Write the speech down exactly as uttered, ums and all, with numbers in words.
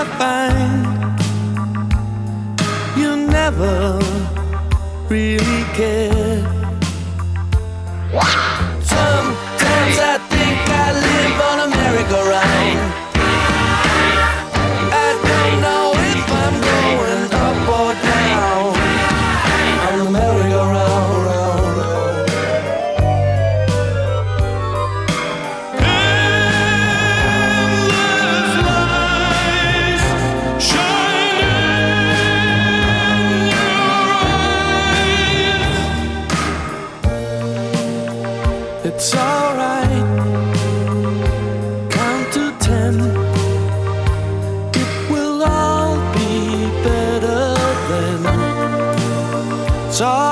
I find you never really care. Sometimes I think I live on a merry-go-round. I don't know if I'm going up or down on the merry-go-round. It's alright, count to ten. It will all be better then. It's all